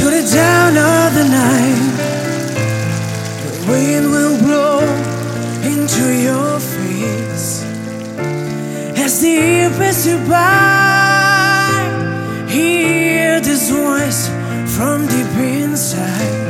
To the dawn of the night, the wind will blow into your face. As the year passes by, hear this voice from deep inside.